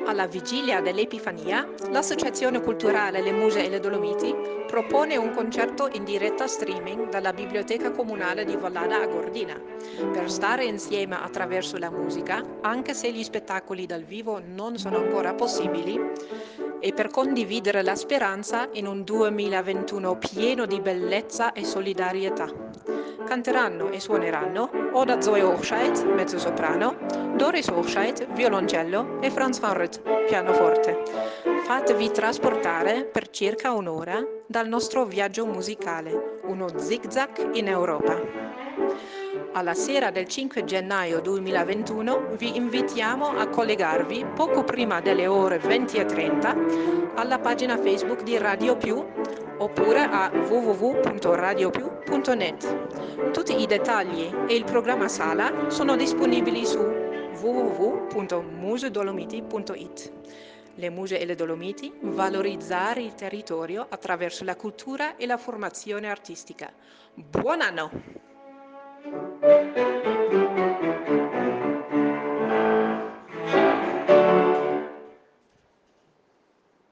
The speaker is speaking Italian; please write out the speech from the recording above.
Alla vigilia dell'Epifania, l'Associazione Culturale Le Muse e le Dolomiti propone un concerto in diretta streaming dalla Biblioteca Comunale di Vallada a Gordina, per stare insieme attraverso la musica, anche se gli spettacoli dal vivo non sono ancora possibili, e per condividere la speranza in un 2021 pieno di bellezza e solidarietà. Canteranno e suoneranno Oda Zoe Hochscheid, mezzosoprano, Doris Hochscheid, violoncello e Franz van Rut, pianoforte. Fatevi trasportare per circa un'ora dal nostro viaggio musicale, uno zigzag in Europa. Alla sera del 5 gennaio 2021 vi invitiamo a collegarvi poco prima delle ore 20:30 alla pagina Facebook di Radio Più oppure a www.radiopiù.net. Tutti i dettagli e il programma sala sono disponibili su www.musedolomiti.it. Le Muse e le Dolomiti, valorizzare il territorio attraverso la cultura e la formazione artistica. Buon anno!